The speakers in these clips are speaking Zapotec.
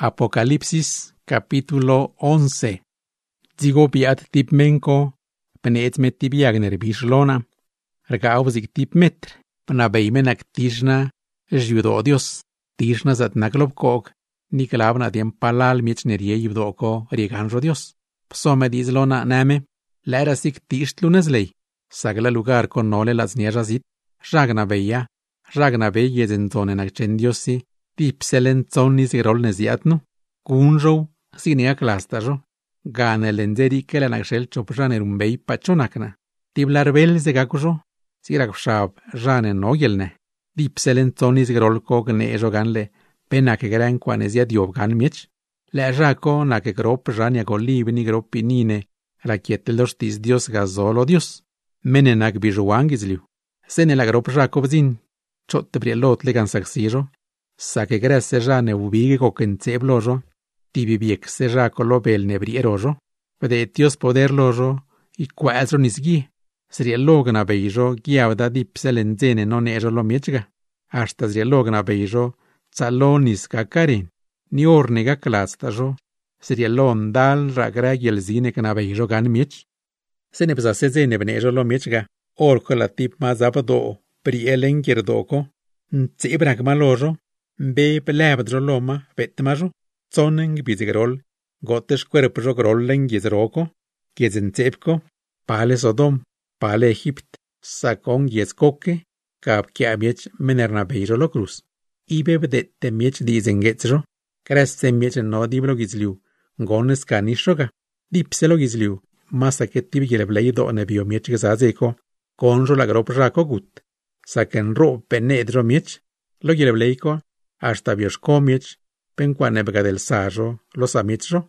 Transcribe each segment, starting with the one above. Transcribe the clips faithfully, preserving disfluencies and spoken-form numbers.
Apocalipsis capítulo once. Dzigo biat tip menko, peneet met tip jagner bishlona, rgauvzik tip metr, penabeimenak tishna, judo Dios, tishna zat naglobkog, niklavna diem palal miecnerie judoko rieganjo Dios. Psome dizlona name, lerasik tishtluneslei, sagla lugar con nole las niejazit, jagna beia, jagna beie zenzonenak chendiosi, tipselen zonis grolnesiatnu, kunjo, sinia klastajo, gane lenzeri kelenak shel chopjaner umbei pachonakna, tiblar bel zegakujo, sirak shab jane nogelne, tipselen zonis grolko gnejo ganle, penak gran kwanesia diob gan miech, le jako na que grop jania golibni gropinine, rakietelos tis Dios gazolo Dios, menenak bijuangizliu, sene la grop jacob zin, chot brielot legan saxijo, sa que gresse jane ubige coquenceblojo, tibibiek se jaco lo bel nebrierojo, pede Dios poderlojo, y quasro nisgi, seria logna beijo, giavda dipselenzene non ejo lo miechga, hasta seria logna beijo, zalonis kakarin, ni ornega klastajo, seria londal ragra yelzine kana beijo gan miech, se ne psa sezene benejo lo miechga, orko la tip ma zapado, prielen girdoko, ntsibrak malojo, be pelabdro loma, petmajo, zoneng bizigrol, gotes cuerpjo grollen gizroko, gizentsepko, pale Sodom, pale Egipt, sakon gizkoke, kap kiamiech menerna beijo lo cruz. Ibe bedette miech dizengetjo, kresse miech no diblo gizliu, gones kanishoga, dipselo gizliu, masaket tibigeleblei do nebio miech gazazeko, konjo la grop rako gut, saken ro penedro miech, lo gilebleiko, hasta bioshko miech, penquanebga del sajo, los amicho,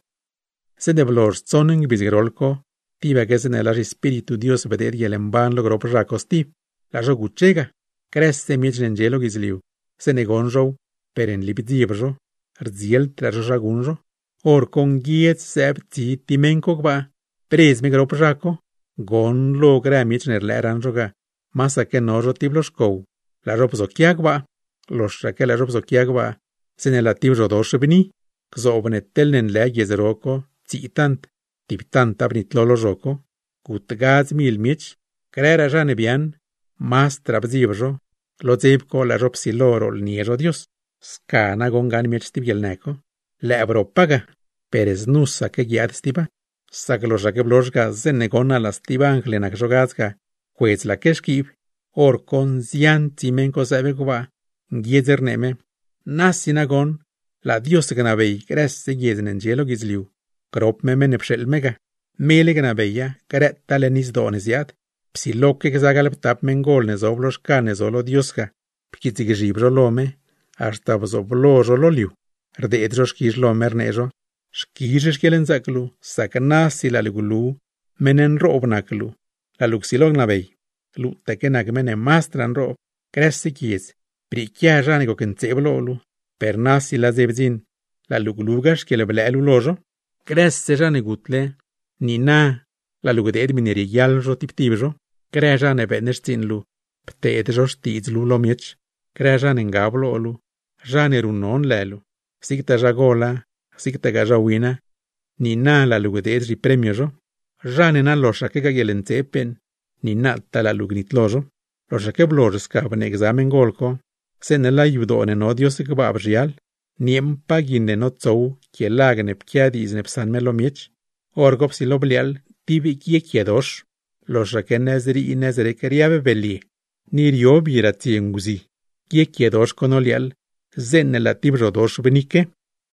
se de blors zonen bizgrolko, tiba que en el espíritu Dios vedet y el emban lo grop rakos tip, la joguchega, creste miech nengelo gizliu, se negonjo, per en libdibjo, rziel trajo jagunjo, or con giet seb ti timenko gba, presme grop rako, gon lo gra miech nerleran joga, masa que nojo tibloshko, la ropzo kiagba, los shake la ropzo kiagba, senelativ jodosh bni, kzobnet telnen le yezroko, tsitant, tiptant abnit lolo joko, kutgaz mil mich, krera jane bian, mas trabzibjo, lo zebko la ropsiloro niejo Dios, skana gongan mich tibielneko, le abropaga, perez nusa que giadstiba, saglo jake blojga zenegona las tibanglenak jogazga, juez la keshkib, or con zian timenko zabegwa, giezerneme, Nasinagon, la Dios ganabei, gresse giesen en gelo gizliu, grop me menepshel mega, mele ganabeia, garetta lenis donesiat, psiloke gzagalep tap mengolnes oblos canes olo Diosga, pkizigibro lome, hasta vozoblojo loliu, rdedro shkiz lomer nejo, shkiz shkelen zaklu, sakanasi la ligulu, menen robnaklu, la luxilog nabei, lutekenak mene mastran rob, gresse gies, Prikia janigo kenceblolu, per nasi la zebzin, la luglugas que le blelu lojo, cresse janigutle, ni na, la lugded minerialjo tiptibjo, crejane benestinlu, ptedjo stizlu lomiech, crejan engablo olu, janerunon lelu, sigta jagola, sigta gajawina, ni na la lugded ripremiojo, janena loja que gagelencepen, ni na ta la lugnitlojo, loja que blojos caben examen golko, Sen la judone no Dios que babjial, niem pagine no tzou, que lagne pkiadis nepsan melomiech, orgop siloblial, tibi kie kiedosh, los raken nezri y nezre keriabe beli, nirio birati enguzi, kie kiedosh konolial, zen la tibrodosh benike,